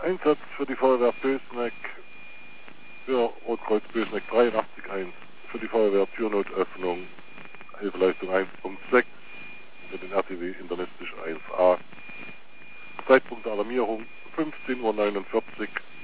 Einsatz für die Feuerwehr Bösneck, für Rotkreuz Bösneck 83.1, für die Feuerwehr Türnotöffnung, Hilfeleistung 1.6, für den RTW Internistisch 1a. Zeitpunkt der Alarmierung 15:49 Uhr.